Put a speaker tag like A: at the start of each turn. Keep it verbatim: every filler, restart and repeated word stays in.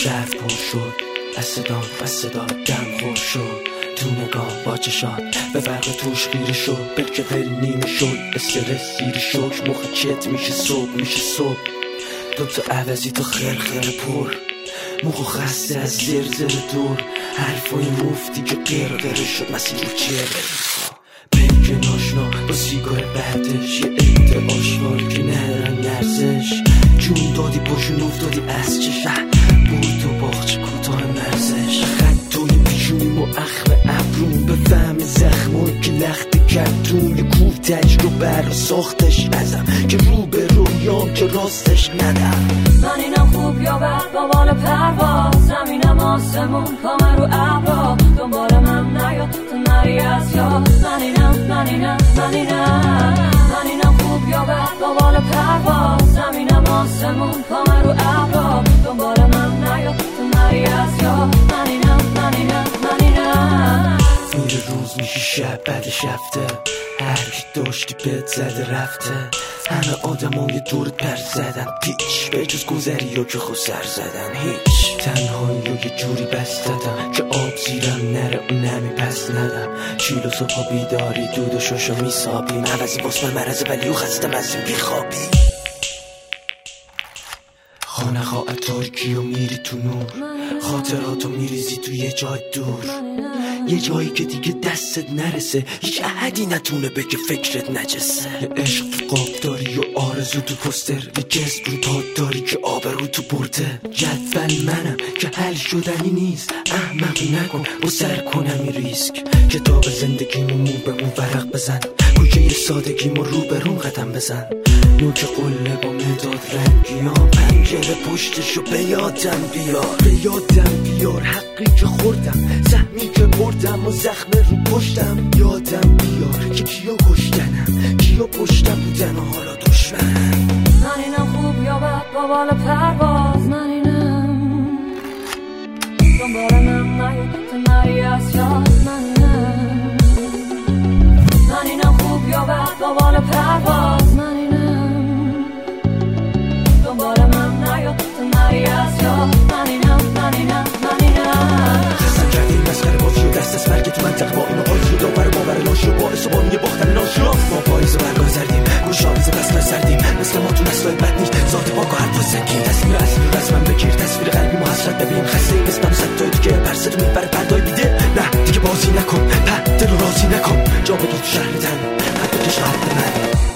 A: شهر پر شد از صدا و صدا دم خور شد تو نگاه با چشات به برق توش خیره شد بلکه غیر نیمه شد استرس زیر شک مخ چت میشه صبح میشه صبح تو تو عوضی تو خرخر پر مخ خسته از زر زر دور حرفای مفتی که قرقره شد مسیر چه پیک ناشنا با سیگار بعدش یه عده آشغال که ندارن نرزش جون دادی پاشون افتادی از چه بود تو باغچه کوتاه مرزش خطای پیشونیم و اخم ابرون به فهم زخمایی که لخت کردون یه کوه تجربه رو ساختش ازم که رو به رویام که راستش ندم
B: من اینم خوب یا بد با بال پرواز زمینم آسمون کامر رو ابرا دنبال من نیا تو نری از یاد من اینم من اینم من اینم من اینم خوب یا بد با بال پرواز زمینم آسمون کامر رو ابرا دنبال من نیا تو نری از یاد من اینم من اینم من اینم
A: میره روز میشه شب بعدش هفته هر کی داشتی بهت زده رفته همه آدمای دورت پر زدن پیچ به جز گذری ها که خود سر زدن هیچ تنهایی رو یه جوری بست دادم که آب زیرم نره اون همی پس ندم چیل و صبح بیداری دود و شاشا میسابیم عوضی باس من مرزه ولی او خستم از این بیخوابی خانه خواه تارکی و میری تو نور خاطراتو میریزی تو یه جای دور یه جایی که دیگه دستت نرسه هیچ احدی نتونه بگه فکرت نجسه یه عشق تو قاب داری و آرزو تو پستر یه جسم رو پاد داری که آبرو تو برده جدول منم که حل شدنی نیست احمق نکن و سر کنم این ریسک کتاب زندگیمو مو به مو ورق بزن کوچه سادگیمو رو به روم قدم بزن نوک قله با مداد رنگیام پنجره پشتشو به یادم بیار به یادم بیار حقی که خوردم سهمی که بردم و زخم رو پشتم یادم بیار که کیا کشتنم کیا پشتم بودن و حالا دشمنم
B: من اینم خوب یا بد با بال پرواز من اینم دنبال من نیا تو نری از یاد من اینم من اینم خوب یا بد با بال پرواز من اینم دنبال من نیا تو نری از یاد من اینم من اینم من اینم
A: خستم کردیم مسخره بازی و دست از مرگ تو منطقه با اینو آزی و داور باور ناشی و باعث و بانی باختن ناشی ما پاییز و برگاه زردیم گوش آمیز بسمه سردیم مثل ما تو نسلای بد نیست ذات پاک و حرفا سنگین تصویر اصلی و رسمم بگیر تصویر قلبی ما حسرت ببین خسته این اسمم ستای دیگه پرست رو میبره پردای بیده نه دیگه بازی نکن په دل رو راضی نکن جا بگیر تو شهر تن حتی کش قلب من